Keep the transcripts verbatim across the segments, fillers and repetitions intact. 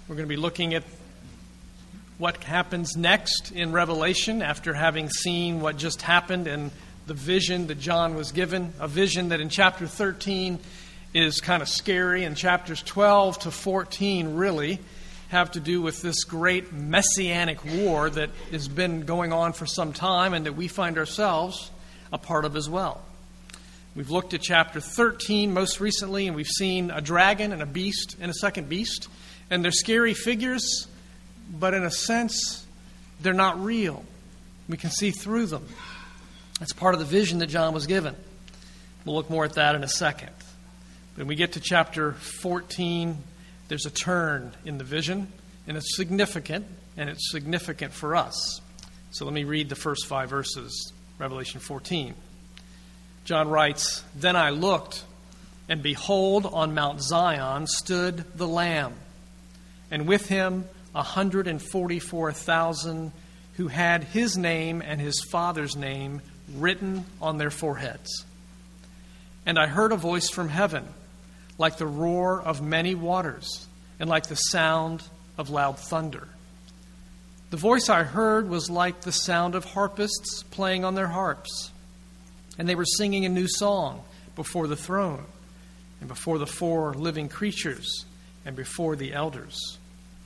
We're going to be looking at what happens next in Revelation after having seen what just happened in the vision that John was given, a vision that in chapter thirteen is kind of scary, and chapters twelve to fourteen really have to do with this great messianic war that has been going on for some time and that we find ourselves a part of as well. We've looked at chapter thirteen most recently, and we've seen a dragon and a beast and a second beast, and they're scary figures, but in a sense, they're not real. We can see through them. That's part of the vision that John was given. We'll look more at that in a second. When we get to chapter fourteen, there's a turn in the vision, and it's significant, and it's significant for us. So let me read the first five verses, Revelation fourteen. John writes, "Then I looked, and behold, on Mount Zion stood the Lamb, and with him a hundred and forty-four thousand who had his name and his Father's name written on their foreheads. And I heard a voice from heaven, like the roar of many waters, and like the sound of loud thunder. The voice I heard was like the sound of harpists playing on their harps, and they were singing a new song before the throne, and before the four living creatures, and before the elders.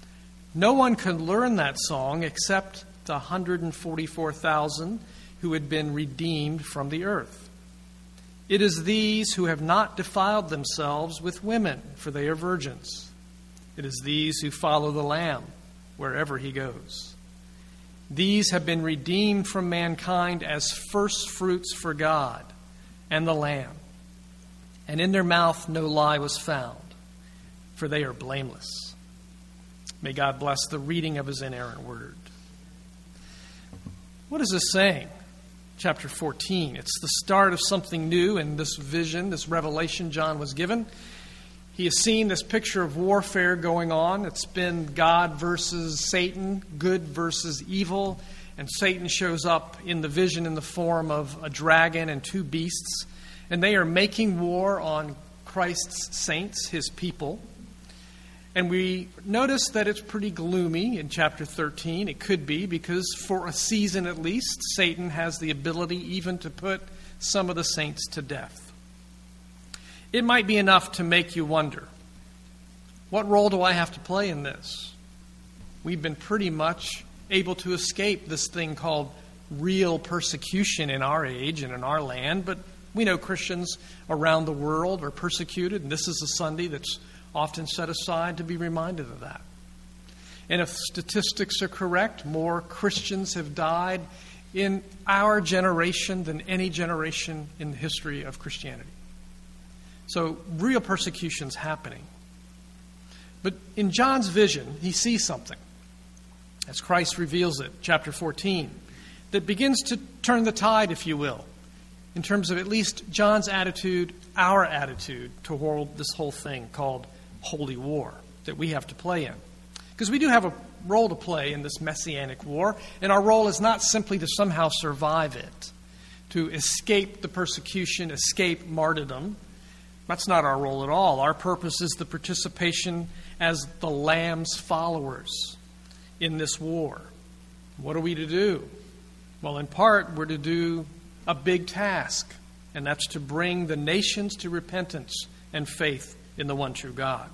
No one could learn that song except the one hundred forty-four thousand who had been redeemed from the earth. It is these who have not defiled themselves with women, for they are virgins. It is these who follow the Lamb wherever he goes. These have been redeemed from mankind as first fruits for God and the Lamb. And in their mouth no lie was found, for they are blameless." May God bless the reading of his inerrant word. What is this saying? Chapter fourteen. It's the start of something new in this vision, this revelation John was given. He has seen this picture of warfare going on. It's been God versus Satan, good versus evil. And Satan shows up in the vision in the form of a dragon and two beasts. And they are making war on Christ's saints, his people. And we notice that it's pretty gloomy in chapter thirteen. It could be because for a season at least, Satan has the ability even to put some of the saints to death. It might be enough to make you wonder, what role do I have to play in this? We've been pretty much able to escape this thing called real persecution in our age and in our land, but we know Christians around the world are persecuted, and this is a Sunday that's often set aside to be reminded of that. And if statistics are correct, more Christians have died in our generation than any generation in the history of Christianity. So real persecution's happening. But in John's vision, he sees something, as Christ reveals it, chapter fourteen, that begins to turn the tide, if you will, in terms of at least John's attitude, our attitude toward this whole thing called holy war that we have to play in. Because we do have a role to play in this messianic war, and our role is not simply to somehow survive it, to escape the persecution, escape martyrdom. That's not our role at all. Our purpose is the participation as the Lamb's followers in this war. What are we to do? Well, in part, we're to do a big task, and that's to bring the nations to repentance and faith in the one true God.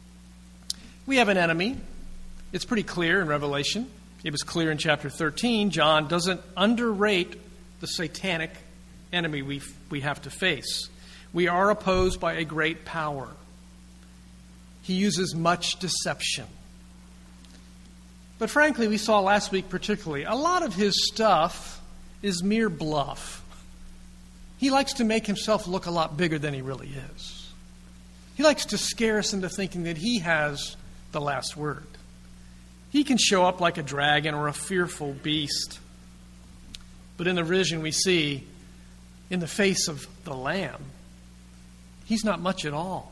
We have an enemy. It's pretty clear in Revelation. It was clear in chapter thirteen. John doesn't underrate the satanic enemy we we have to face. We are opposed by a great power. He uses much deception. But frankly, we saw last week particularly, a lot of his stuff is mere bluff. He likes to make himself look a lot bigger than he really is. He likes to scare us into thinking that he has the last word. He can show up like a dragon or a fearful beast. But in the vision we see, in the face of the Lamb, he's not much at all.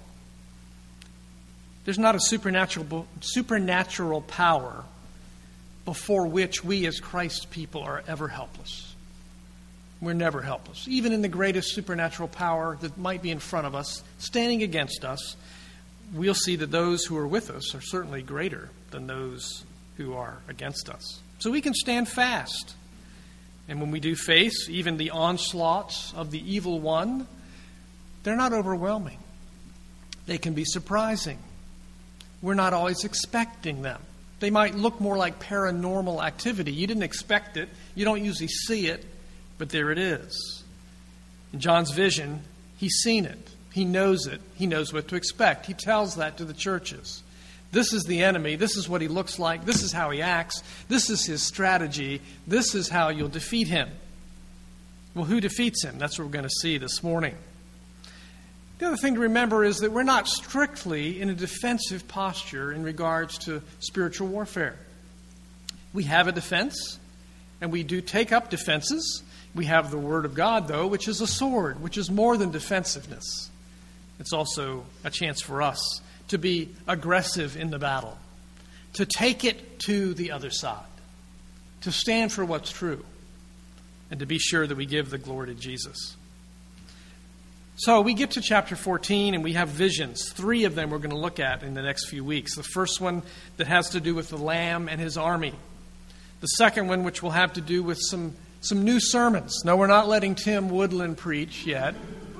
There's not a supernatural supernatural power before which we as Christ's people are ever helpless. We're never helpless. Even in the greatest supernatural power that might be in front of us, standing against us, we'll see that those who are with us are certainly greater than those who are against us. So we can stand fast. And when we do face even the onslaughts of the evil one, they're not overwhelming. They can be surprising. We're not always expecting them. They might look more like paranormal activity. You didn't expect it. You don't usually see it, but there it is. In John's vision, he's seen it. He knows it. He knows what to expect. He tells that to the churches. This is the enemy. This is what he looks like. This is how he acts. This is his strategy. This is how you'll defeat him. Well, who defeats him? That's what we're going to see this morning. The other thing to remember is that we're not strictly in a defensive posture in regards to spiritual warfare. We have a defense, and we do take up defenses. We have the Word of God, though, which is a sword, which is more than defensiveness. It's also a chance for us to be aggressive in the battle, to take it to the other side, to stand for what's true, and to be sure that we give the glory to Jesus. So we get to chapter fourteen, and we have visions. Three of them we're going to look at in the next few weeks. The first one that has to do with the Lamb and his army. The second one, which will have to do with some, some new sermons. No, we're not letting Tim Woodland preach yet.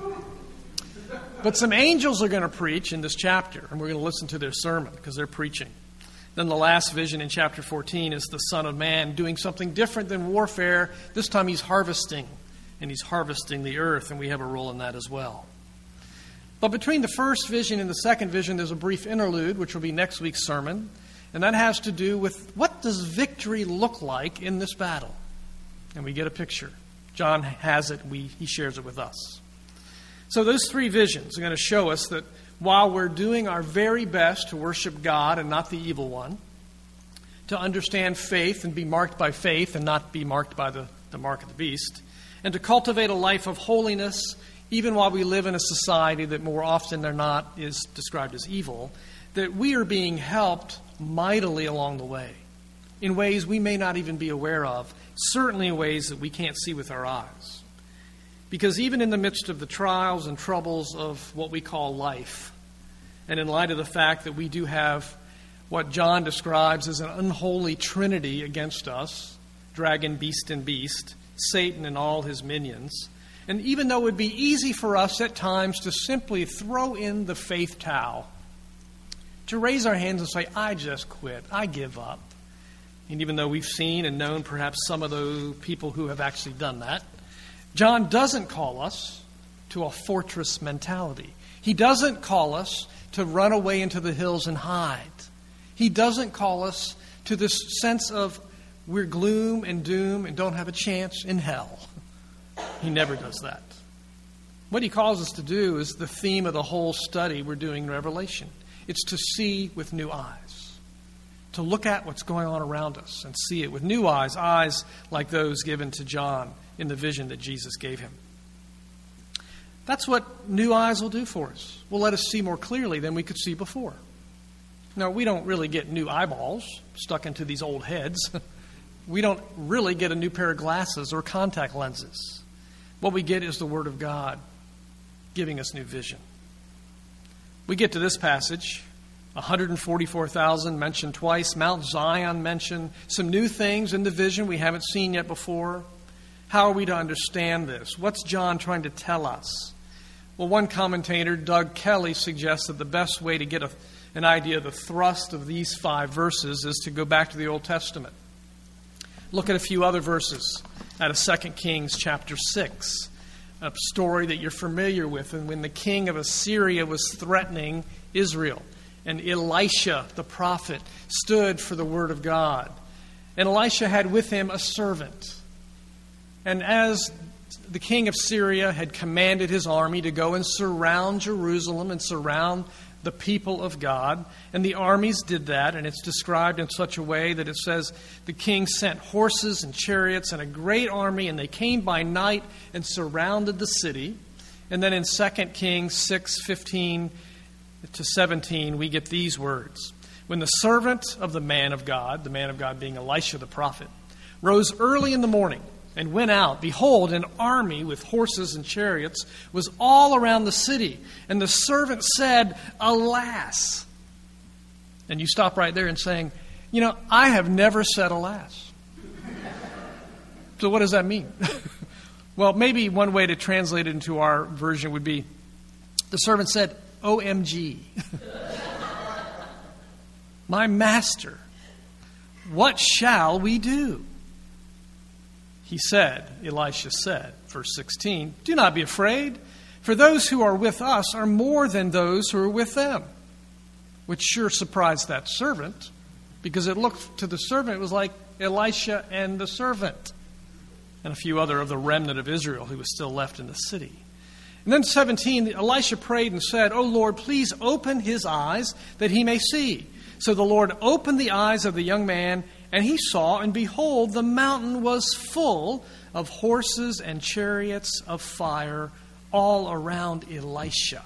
But some angels are going to preach in this chapter, and we're going to listen to their sermon because they're preaching. Then the last vision in chapter fourteen is the Son of Man doing something different than warfare. This time he's harvesting. And he's harvesting the earth, and we have a role in that as well. But between the first vision and the second vision, there's a brief interlude, which will be next week's sermon. And that has to do with what does victory look like in this battle? And we get a picture. John has it. We, he shares it with us. So those three visions are going to show us that while we're doing our very best to worship God and not the evil one, to understand faith and be marked by faith and not be marked by the, the mark of the beast, and to cultivate a life of holiness, even while we live in a society that more often than not is described as evil, that we are being helped mightily along the way in ways we may not even be aware of, certainly in ways that we can't see with our eyes. Because even in the midst of the trials and troubles of what we call life, and in light of the fact that we do have what John describes as an unholy trinity against us, dragon, beast, and beast, Satan and all his minions. And even though it would be easy for us at times to simply throw in the faith towel, to raise our hands and say, I just quit, I give up. And even though we've seen and known perhaps some of those people who have actually done that, John doesn't call us to a fortress mentality. He doesn't call us to run away into the hills and hide. He doesn't call us to this sense of we're gloom and doom and don't have a chance in hell. He never does that. What he calls us to do is the theme of the whole study we're doing in Revelation. It's to see with new eyes, to look at what's going on around us and see it with new eyes, eyes like those given to John in the vision that Jesus gave him. That's what new eyes will do for us. Will let us see more clearly than we could see before. Now, we don't really get new eyeballs stuck into these old heads. We don't really get a new pair of glasses or contact lenses. What we get is the Word of God giving us new vision. We get to this passage, one hundred forty-four thousand mentioned twice, Mount Zion mentioned, some new things in the vision we haven't seen yet before. How are we to understand this? What's John trying to tell us? Well, one commentator, Doug Kelly, suggests that the best way to get a, an idea of the thrust of these five verses is to go back to the Old Testament. Look at a few other verses out of Second Kings chapter six, a story that you're familiar with, and when the king of Assyria was threatening Israel, and Elisha, the prophet, stood for the word of God. And Elisha had with him a servant. And as the king of Syria had commanded his army to go and surround Jerusalem and surround the people of God, and the armies did that, and it's described in such a way that it says the king sent horses and chariots and a great army, and they came by night and surrounded the city. And then in Second Kings six fifteen to seventeen, we get these words. When the servant of the man of God, the man of God being Elisha the prophet, rose early in the morning and went out. Behold, an army with horses and chariots was all around the city. And the servant said, Alas. And you stop right there and saying, you know, I have never said alas. So what does that mean? Well, maybe one way to translate it into our version would be, the servant said, O M G. My master, what shall we do? He said, Elisha said, verse sixteen, do not be afraid, for those who are with us are more than those who are with them. Which sure surprised that servant, because it looked to the servant, it was like Elisha and the servant, and a few other of the remnant of Israel who was still left in the city. And then seventeen, Elisha prayed and said, O Lord, please open his eyes that he may see. So the Lord opened the eyes of the young man, and he saw, and behold, the mountain was full of horses and chariots of fire all around Elisha.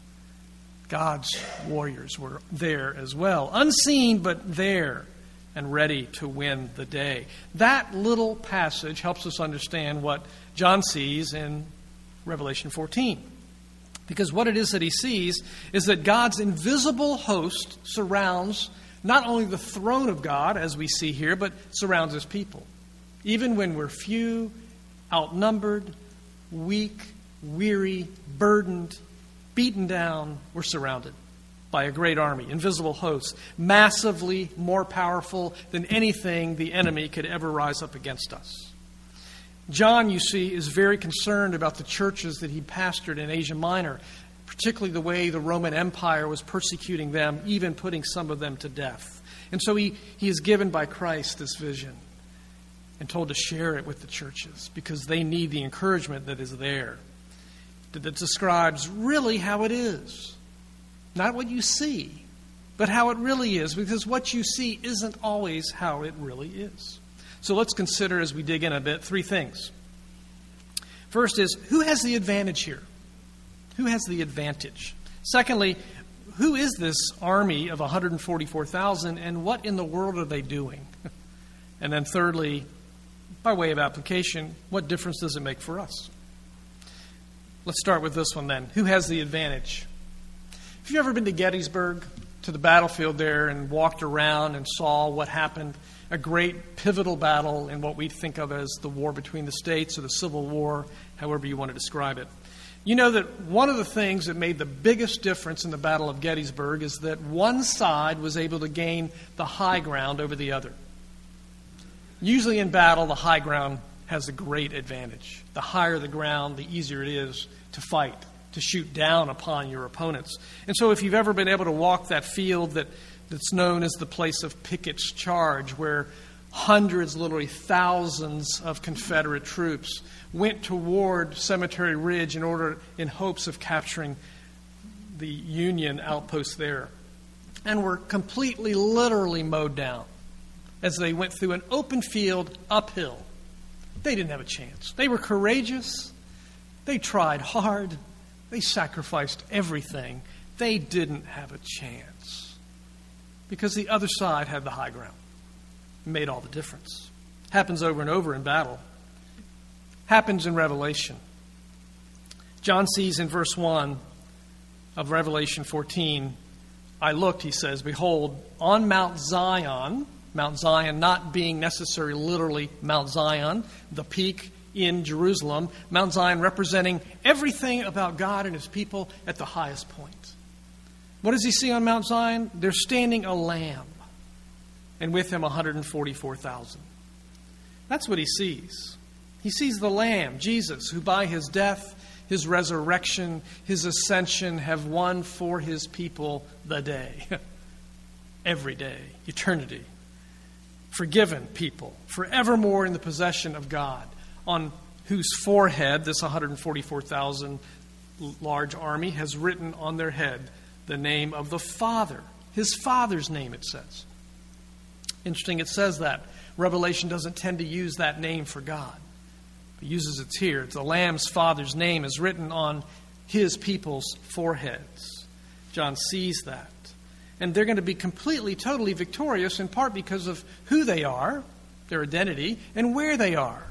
God's warriors were there as well, unseen but there and ready to win the day. That little passage helps us understand what John sees in Revelation fourteen. Because what it is that he sees is that God's invisible host surrounds not only the throne of God, as we see here, but surrounds his people. Even when we're few, outnumbered, weak, weary, burdened, beaten down, we're surrounded by a great army, invisible hosts, massively more powerful than anything the enemy could ever rise up against us. John, you see, is very concerned about the churches that he pastored in Asia Minor, particularly the way the Roman Empire was persecuting them, even putting some of them to death. And so he, he is given by Christ this vision and told to share it with the churches because they need the encouragement that is there, that describes really how it is. Not what you see, but how it really is, because what you see isn't always how it really is. So let's consider, as we dig in a bit, three things. First is, who has the advantage here? Who has the advantage? Secondly, who is this army of one hundred forty-four thousand, and what in the world are they doing? And then thirdly, by way of application, what difference does it make for us? Let's start with this one then. Who has the advantage? Have you ever been to Gettysburg, to the battlefield there, and walked around and saw what happened? A great pivotal battle in what we think of as the war between the states or the Civil War, however you want to describe it. You know that one of the things that made the biggest difference in the Battle of Gettysburg is that one side was able to gain the high ground over the other. Usually in battle, the high ground has a great advantage. The higher the ground, the easier it is to fight, to shoot down upon your opponents. And so if you've ever been able to walk that field that, that's known as the place of Pickett's Charge, where hundreds, literally thousands of Confederate troops went toward Cemetery Ridge in order, in hopes of capturing the Union outpost there, and were completely, literally mowed down as they went through an open field uphill. They didn't have a chance. They were courageous. They tried hard. They sacrificed everything. They didn't have a chance because the other side had the high ground. It made all the difference. Happens over and over in battle. Happens in Revelation. John sees in verse one of Revelation fourteen, I looked, he says, behold, on Mount Zion, Mount Zion not being necessarily literally Mount Zion, the peak in Jerusalem, Mount Zion representing everything about God and his people at the highest point. What does he see on Mount Zion? There's standing a lamb, and with him one hundred forty-four thousand. That's what he sees. He sees the Lamb, Jesus, who by his death, his resurrection, his ascension have won for his people the day. Every day, eternity. Forgiven people, forevermore in the possession of God, on whose forehead this one hundred forty-four thousand large army has written on their head the name of the Father. His Father's name, it says. Interesting, it says that. Revelation doesn't tend to use that name for God. It uses it here. It's the Lamb's Father's name is written on his people's foreheads. John sees that. And they're going to be completely, totally victorious, in part because of who they are, their identity, and where they are.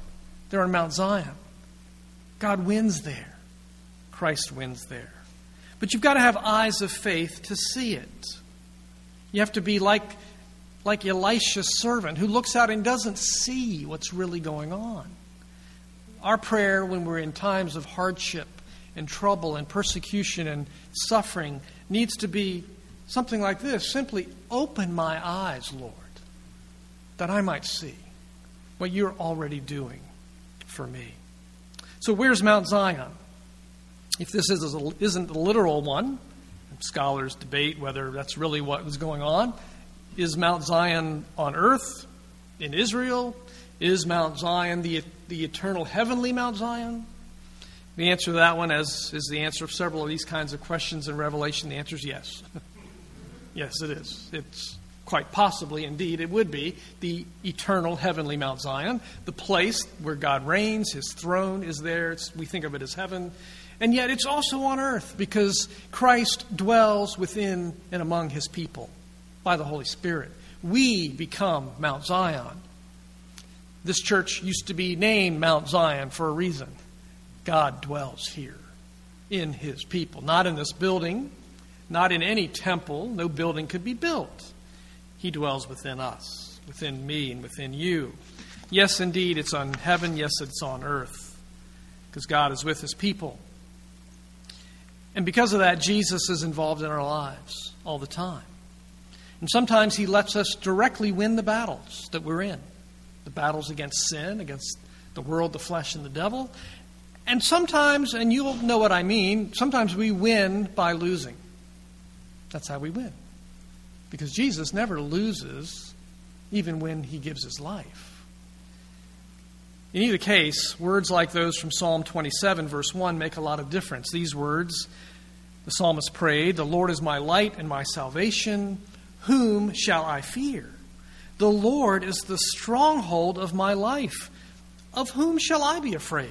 They're on Mount Zion. God wins there. Christ wins there. But you've got to have eyes of faith to see it. You have to be like, like Elisha's servant who looks out and doesn't see what's really going on. Our prayer when we're in times of hardship and trouble and persecution and suffering needs to be something like this. Simply, open my eyes, Lord, that I might see what you're already doing for me. So where's Mount Zion? If this is a, isn't the literal one, scholars debate whether that's really what was going on. Is Mount Zion on earth, in Israel? Is Mount Zion the, the eternal heavenly Mount Zion? The answer to that one, as is the answer of several of these kinds of questions in Revelation, the answer is yes. Yes, it is. It's quite possibly, indeed, it would be the eternal heavenly Mount Zion, the place where God reigns, his throne is there. It's, we think of it as heaven. And yet it's also on earth because Christ dwells within and among his people by the Holy Spirit. We become Mount Zion. This church used to be named Mount Zion for a reason. God dwells here in his people, not in this building, not in any temple. No building could be built. He dwells within us, within me, and within you. Yes, indeed, it's on heaven. Yes, it's on earth because God is with his people. And because of that, Jesus is involved in our lives all the time. And sometimes he lets us directly win the battles that we're in. The battles against sin, against the world, the flesh, and the devil. And sometimes, and you'll know what I mean, sometimes we win by losing. That's how we win. Because Jesus never loses, even when he gives his life. In either case, words like those from Psalm twenty-seven, verse one, make a lot of difference. These words, the psalmist prayed, "The Lord is my light and my salvation. Whom shall I fear? The Lord is the stronghold of my life. Of whom shall I be afraid?"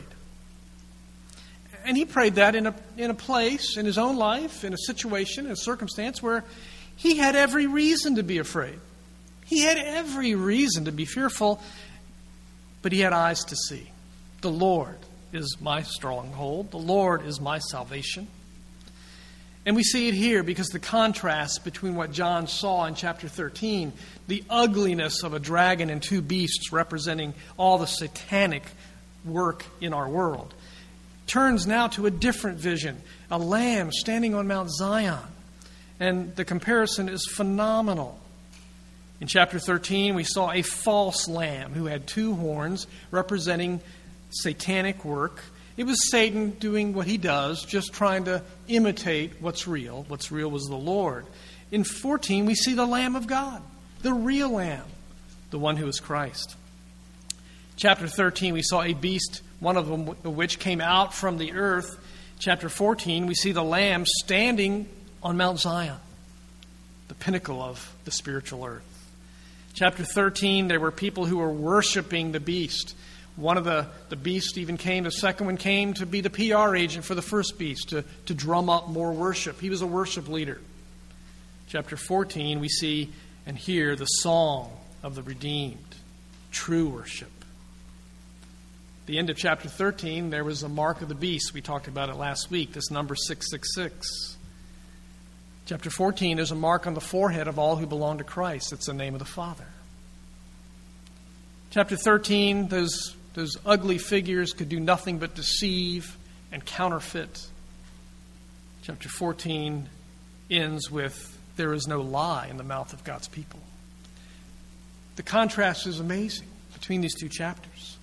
And he prayed that in a, in a place, in his own life, in a situation, in a circumstance where he had every reason to be afraid. He had every reason to be fearful, but he had eyes to see. The Lord is my stronghold. The Lord is my salvation. And we see it here because the contrast between what John saw in chapter thirteen, the ugliness of a dragon and two beasts representing all the satanic work in our world, turns now to a different vision, a lamb standing on Mount Zion. And the comparison is phenomenal. In chapter thirteen, we saw a false lamb who had two horns representing satanic work. It was Satan doing what he does, just trying to imitate what's real. What's real was the Lord. In fourteen, we see the Lamb of God, the real Lamb, the one who is Christ. Chapter thirteen, we saw a beast, one of them which came out from the earth. Chapter fourteen, we see the Lamb standing on Mount Zion, the pinnacle of the spiritual earth. Chapter thirteen, there were people who were worshiping the beast. One of the, the beasts even came, the second one came to be the P R agent for the first beast, to, to drum up more worship. He was a worship leader. Chapter fourteen, we see and hear the song of the redeemed, true worship. The end of chapter thirteen, there was a mark of the beast. We talked about it last week, this number six six six. Chapter fourteen, there's a mark on the forehead of all who belong to Christ. It's the name of the Father. Chapter thirteen, those, those ugly figures could do nothing but deceive and counterfeit. Chapter fourteen ends with, there is no lie in the mouth of God's people. The contrast is amazing between these two chapters.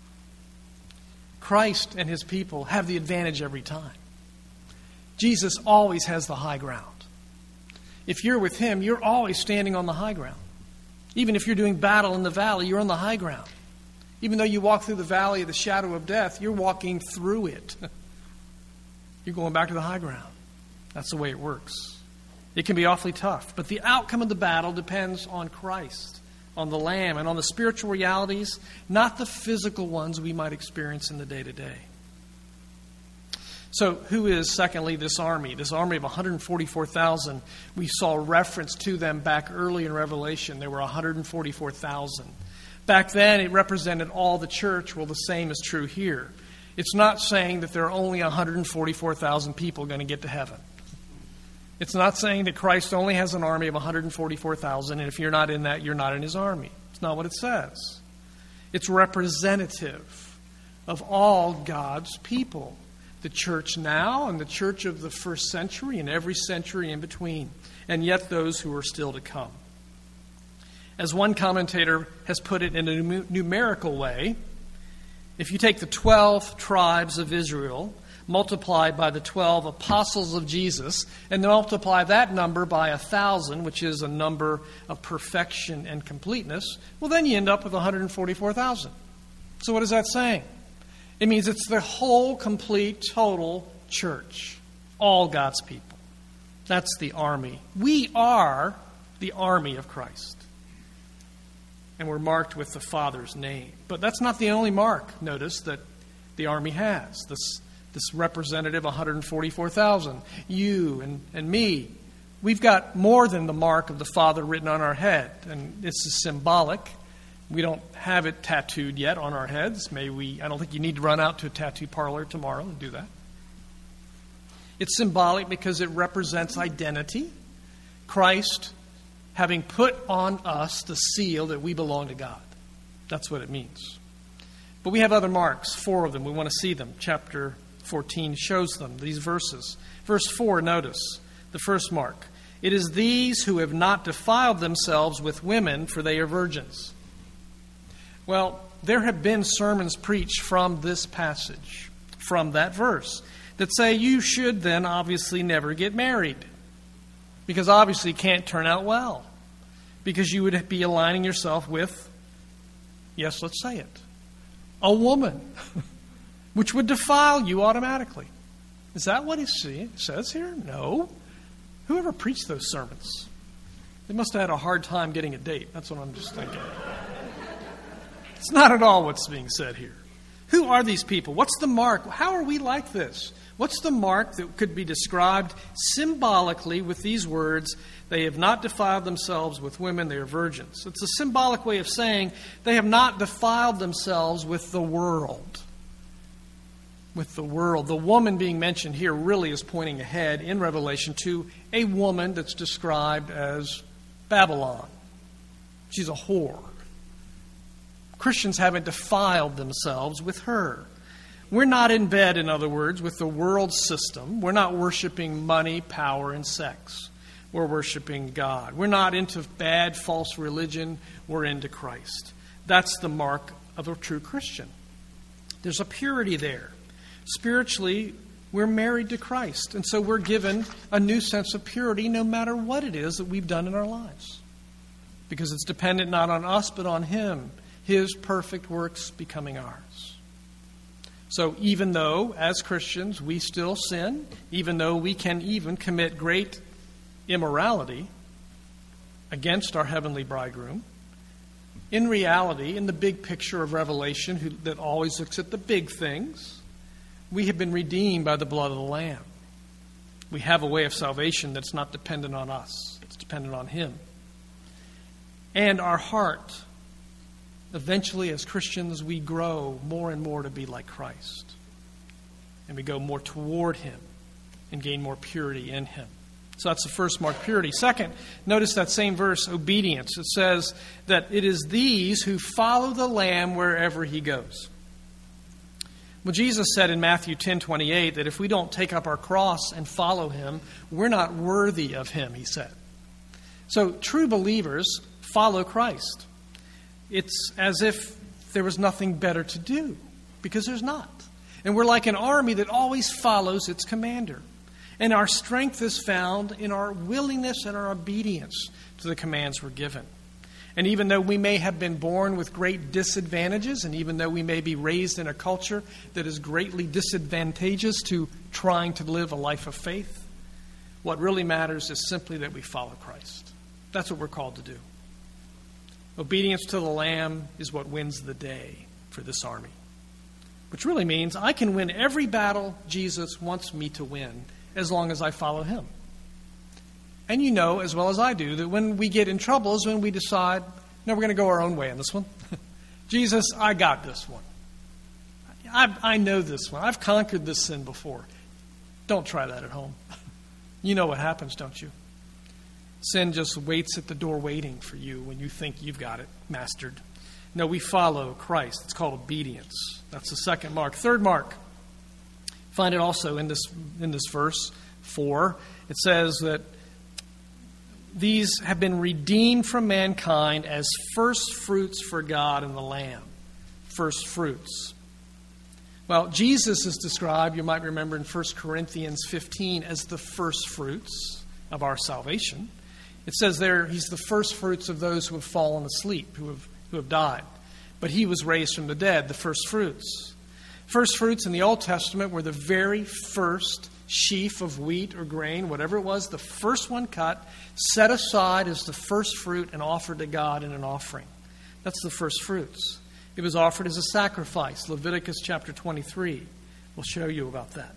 Christ and his people have the advantage every time. Jesus always has the high ground. If you're with him, you're always standing on the high ground. Even if you're doing battle in the valley, you're on the high ground. Even though you walk through the valley of the shadow of death, you're walking through it. You're going back to the high ground. That's the way it works. It can be awfully tough, but the outcome of the battle depends on Christ, on the Lamb, and on the spiritual realities, not the physical ones we might experience in the day-to-day. So who is, secondly, this army? This army of one hundred forty-four thousand. We saw reference to them back early in Revelation. There were one hundred forty-four thousand. Back then, it represented all the church. Well, the same is true here. It's not saying that there are only one hundred forty-four thousand people going to get to heaven. It's not saying that Christ only has an army of one hundred forty-four thousand, and if you're not in that, you're not in his army. It's not what it says. It's representative of all God's people. The church now and the church of the first century and every century in between, and yet those who are still to come. As one commentator has put it in a numerical way, if you take the twelve tribes of Israel, multiplied by the twelve apostles of Jesus, and multiply that number by a thousand, which is a number of perfection and completeness, well, then you end up with one hundred forty-four thousand. So what is that saying? It means it's the whole, complete, total church. All God's people. That's the army. We are the army of Christ. And we're marked with the Father's name. But that's not the only mark, notice, that the army has. This, this representative one hundred forty-four thousand. You and, and me. We've got more than the mark of the Father written on our head. And this is symbolic. We don't have it tattooed yet on our heads. May we? I don't think you need to run out to a tattoo parlor tomorrow and do that. It's symbolic because it represents identity. Christ having put on us the seal that we belong to God. That's what it means. But we have other marks, four of them. We want to see them. Chapter fourteen shows them, these verses. Verse four, notice the first mark. It is these who have not defiled themselves with women, for they are virgins. Well, there have been sermons preached from this passage, from that verse, that say you should then obviously never get married. Because obviously it can't turn out well. Because you would be aligning yourself with, yes, let's say it, a woman, which would defile you automatically. Is that what it says here? No. Whoever preached those sermons, they must have had a hard time getting a date. That's what I'm just thinking. It's not at all what's being said here. Who are these people? What's the mark? How are we like this? What's the mark that could be described symbolically with these words, they have not defiled themselves with women, they are virgins? It's a symbolic way of saying they have not defiled themselves with the world. With the world. The woman being mentioned here really is pointing ahead in Revelation to a woman that's described as Babylon. She's a whore. Christians haven't defiled themselves with her. We're not in bed, in other words, with the world system. We're not worshiping money, power, and sex. We're worshiping God. We're not into bad, false religion. We're into Christ. That's the mark of a true Christian. There's a purity there. Spiritually, we're married to Christ. And so we're given a new sense of purity no matter what it is that we've done in our lives. Because it's dependent not on us, but on Him. His perfect works becoming ours. So even though, as Christians, we still sin, even though we can even commit great immorality against our heavenly bridegroom, in reality, in the big picture of Revelation who, that always looks at the big things, we have been redeemed by the blood of the Lamb. We have a way of salvation that's not dependent on us. It's dependent on Him. And our heart, eventually, as Christians, we grow more and more to be like Christ. And we go more toward Him and gain more purity in Him. So that's the first mark, purity. Second, notice that same verse, obedience. It says that it is these who follow the Lamb wherever He goes. Well, Jesus said in Matthew ten twenty-eight that if we don't take up our cross and follow Him, we're not worthy of Him, He said. So true believers follow Christ. It's as if there was nothing better to do, because there's not. And we're like an army that always follows its commander. And our strength is found in our willingness and our obedience to the commands we're given. And even though we may have been born with great disadvantages, and even though we may be raised in a culture that is greatly disadvantageous to trying to live a life of faith, what really matters is simply that we follow Christ. That's what we're called to do. Obedience to the Lamb is what wins the day for this army. Which really means I can win every battle Jesus wants me to win as long as I follow Him. And you know as well as I do that when we get in trouble is when we decide, no, we're going to go our own way on this one. Jesus, I got this one. I, I know this one. I've conquered this sin before. Don't try that at home. You know what happens, don't you? Sin just waits at the door waiting for you when you think you've got it mastered. No, we follow Christ. It's called obedience. That's the second mark. Third mark. Find it also in this in this verse four. It says that these have been redeemed from mankind as first fruits for God and the Lamb. First fruits. Well, Jesus is described, you might remember in First Corinthians fifteen, as the first fruits of our salvation. It says there he's the first fruits of those who have fallen asleep, who have, who have died. But he was raised from the dead, the first fruits. First fruits in the Old Testament were the very first sheaf of wheat or grain, whatever it was, the first one cut, set aside as the first fruit and offered to God in an offering. That's the first fruits. It was offered as a sacrifice. Leviticus chapter twenty-three will show you about that.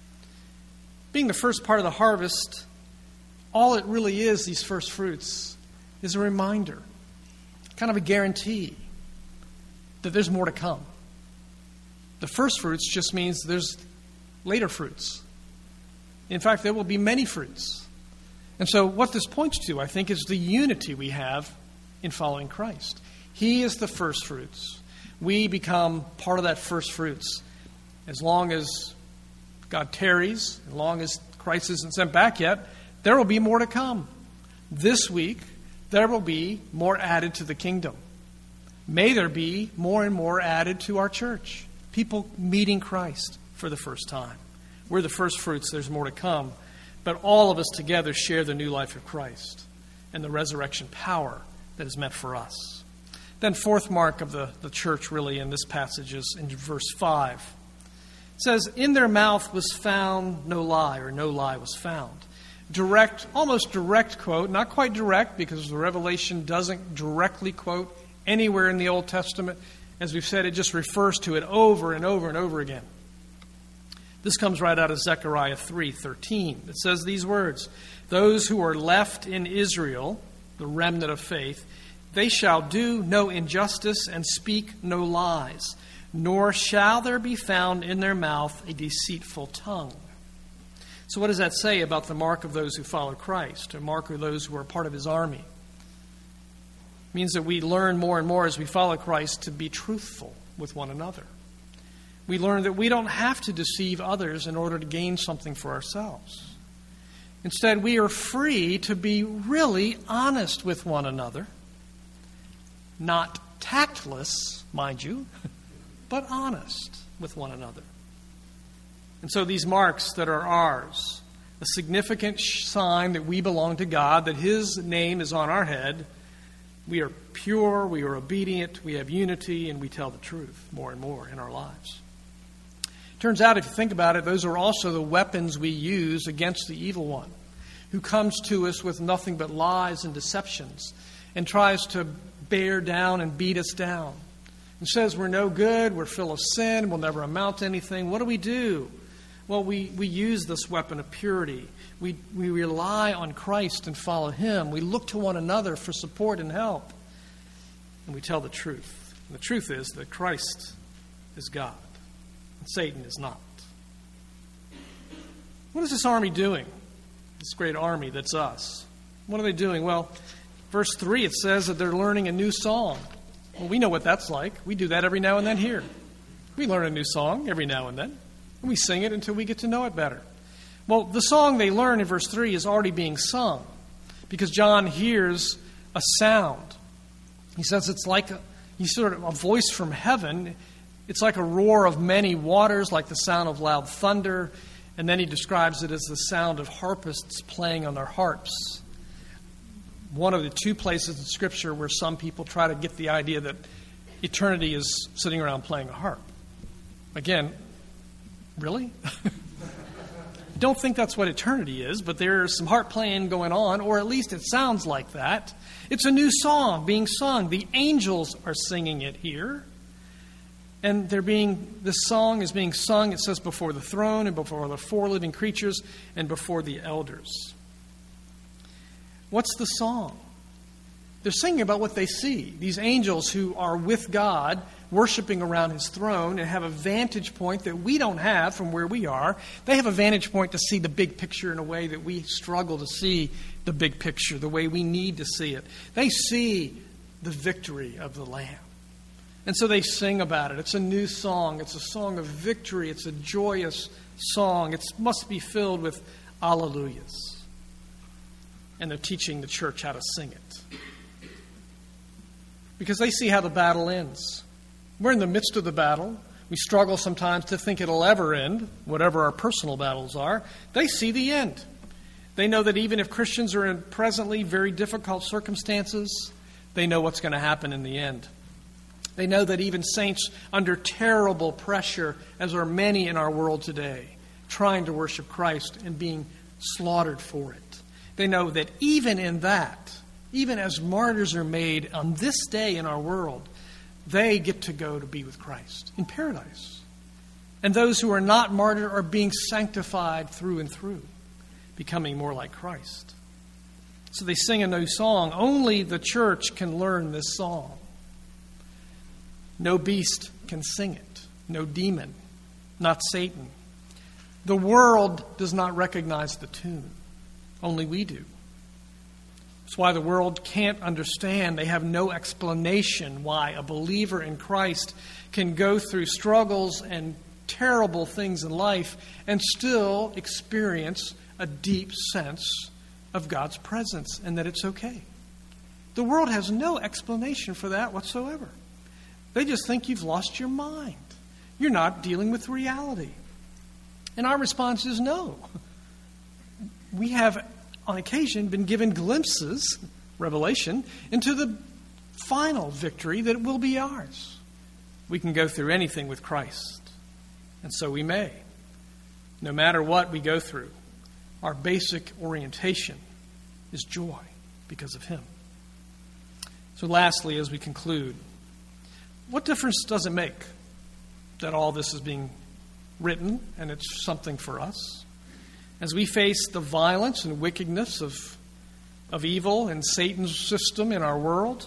Being the first part of the harvest, all it really is, these first fruits, is a reminder, kind of a guarantee that there's more to come. The first fruits just means there's later fruits. In fact, there will be many fruits. And so what this points to, I think, is the unity we have in following Christ. He is the first fruits. We become part of that first fruits. As long as God tarries, as long as Christ isn't sent back yet, there will be more to come. This week, there will be more added to the kingdom. May there be more and more added to our church. People meeting Christ for the first time. We're the first fruits. There's more to come. But all of us together share the new life of Christ and the resurrection power that is meant for us. Then fourth mark of the, the church really in this passage is in verse five. It says, in their mouth was found no lie, or no lie was found. Direct, almost direct quote, not quite direct because the Revelation doesn't directly quote anywhere in the Old Testament. As we've said, it just refers to it over and over and over again. This comes right out of Zechariah three thirteen. It says these words, those who are left in Israel, the remnant of faith, they shall do no injustice and speak no lies, nor shall there be found in their mouth a deceitful tongue. So what does that say about the mark of those who follow Christ, a mark of those who are part of his army? It means that we learn more and more as we follow Christ to be truthful with one another. We learn that we don't have to deceive others in order to gain something for ourselves. Instead, we are free to be really honest with one another. Not tactless, mind you, but honest with one another. And so these marks that are ours, a significant sign that we belong to God, that his name is on our head, we are pure, we are obedient, we have unity, and we tell the truth more and more in our lives. Turns out, if you think about it, those are also the weapons we use against the evil one, who comes to us with nothing but lies and deceptions and tries to bear down and beat us down and says we're no good, we're full of sin, we'll never amount to anything. What do we do? Well, we, we use this weapon of purity. We, we rely on Christ and follow him. We look to one another for support and help. And we tell the truth. And the truth is that Christ is God and Satan is not. What is this army doing? This great army that's us. What are they doing? Well, verse three, it says that they're learning a new song. Well, we know what that's like. We do that every now and then here. We learn a new song every now and then. And we sing it until we get to know it better. Well, the song they learn in verse three is already being sung because John hears a sound. He says it's like a, he's sort of a voice from heaven. It's like a roar of many waters, like the sound of loud thunder. And then he describes it as the sound of harpists playing on their harps. One of the two places in Scripture where some people try to get the idea that eternity is sitting around playing a harp. Again, really? Don't think that's what eternity is, but there's some harp playing going on, or at least it sounds like that. It's a new song being sung. The angels are singing it here. And they're being, this song is being sung, it says, before the throne and before the four living creatures and before the elders. What's the song? They're singing about what they see. These angels who are with God, worshiping around his throne and have a vantage point that we don't have from where we are. They have a vantage point to see the big picture in a way that we struggle to see the big picture, the way we need to see it. They see the victory of the Lamb. And so they sing about it. It's a new song. It's a song of victory. It's a joyous song. It must be filled with alleluias. And they're teaching the church how to sing it. Because they see how the battle ends. We're in the midst of the battle. We struggle sometimes to think it'll ever end, whatever our personal battles are. They see the end. They know that even if Christians are in presently very difficult circumstances, they know what's going to happen in the end. They know that even saints under terrible pressure, as are many in our world today, trying to worship Christ and being slaughtered for it. They know that even in that, even as martyrs are made on this day in our world, they get to go to be with Christ in paradise. And those who are not martyred are being sanctified through and through, becoming more like Christ. So they sing a new song. Only the church can learn this song. No beast can sing it. No demon. Not Satan. The world does not recognize the tune. Only we do. That's why the world can't understand. They have no explanation why a believer in Christ can go through struggles and terrible things in life and still experience a deep sense of God's presence and that it's okay. The world has no explanation for that whatsoever. They just think you've lost your mind. You're not dealing with reality. And our response is no. We have, on occasion, been given glimpses, revelation, into the final victory that will be ours. We can go through anything with Christ. And so we may. No matter what we go through, our basic orientation is joy because of Him. So lastly, as we conclude, what difference does it make that all this is being written and it's something for us? As we face the violence and wickedness of, of evil and Satan's system in our world,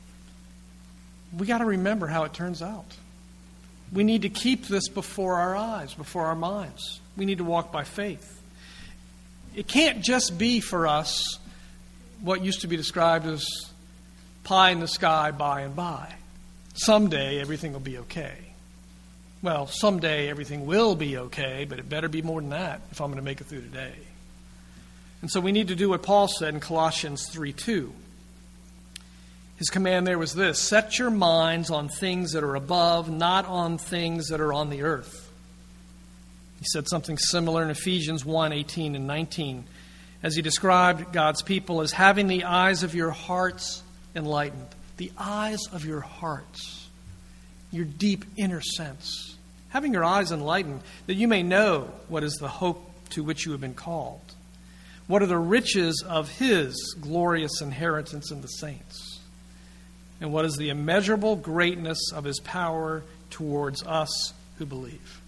we got to remember how it turns out. We need to keep this before our eyes, before our minds. We need to walk by faith. It can't just be for us what used to be described as pie in the sky by and by. Someday everything will be okay. Well, someday everything will be okay, but it better be more than that if I'm going to make it through today. And so we need to do what Paul said in Colossians three two. His command there was this: set your minds on things that are above, not on things that are on the earth. He said something similar in Ephesians one eighteen and nineteen, as he described God's people as having the eyes of your hearts enlightened. The eyes of your hearts, your deep inner sense. Having your eyes enlightened, that you may know what is the hope to which you have been called. What are the riches of His glorious inheritance in the saints? And what is the immeasurable greatness of His power towards us who believe?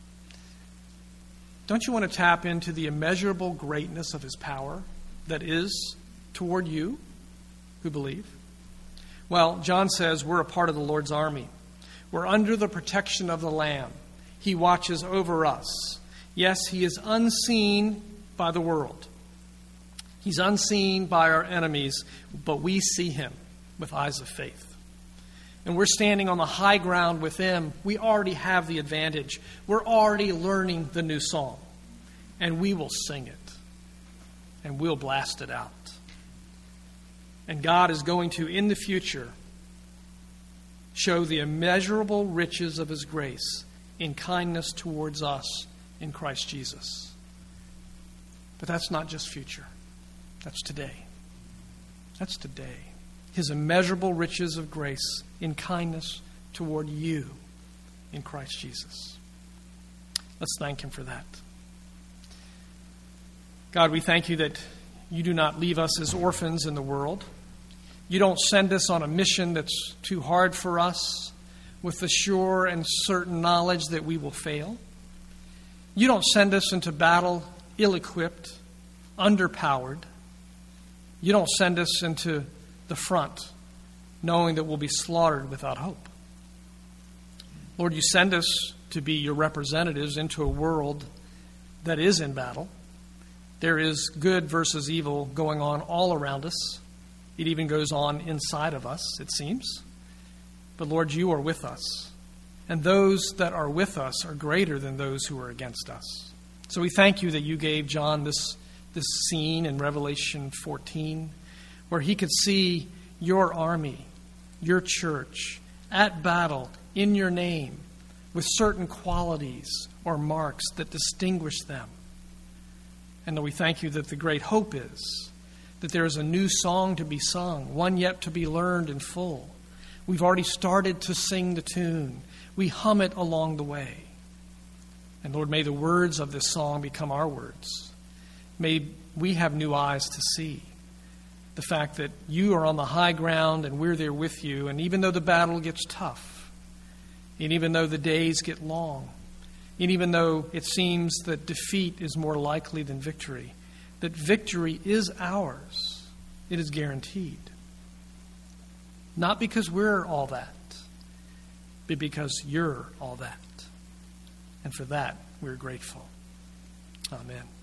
Don't you want to tap into the immeasurable greatness of His power that is toward you who believe? Well, John says we're a part of the Lord's army. We're under the protection of the Lamb. He watches over us. Yes, He is unseen by the world. He's unseen by our enemies, but we see Him with eyes of faith. And we're standing on the high ground with Him. We already have the advantage. We're already learning the new song. And we will sing it. And we'll blast it out. And God is going to, in the future, show the immeasurable riches of His grace in kindness towards us in Christ Jesus. But that's not just future. That's today. That's today. His immeasurable riches of grace in kindness toward you in Christ Jesus. Let's thank Him for that. God, we thank You that You do not leave us as orphans in the world. You don't send us on a mission that's too hard for us with the sure and certain knowledge that we will fail. You don't send us into battle ill-equipped, underpowered. You don't send us into the front, knowing that we'll be slaughtered without hope. Lord, you send us to be your representatives into a world that is in battle. There is good versus evil going on all around us. It even goes on inside of us, it seems. But Lord, you are with us. And those that are with us are greater than those who are against us. So we thank you that you gave John this, this scene in Revelation fourteen, where he could see your army, your church, at battle in your name, with certain qualities or marks that distinguish them. And we thank you that the great hope is that there is a new song to be sung, one yet to be learned in full. We've already started to sing the tune. We hum it along the way. And Lord, may the words of this song become our words. May we have new eyes to see the fact that you are on the high ground and we're there with you. And even though the battle gets tough, and even though the days get long, and even though it seems that defeat is more likely than victory, that victory is ours. It is guaranteed. Not because we're all that, but because you're all that. And for that, we're grateful. Amen.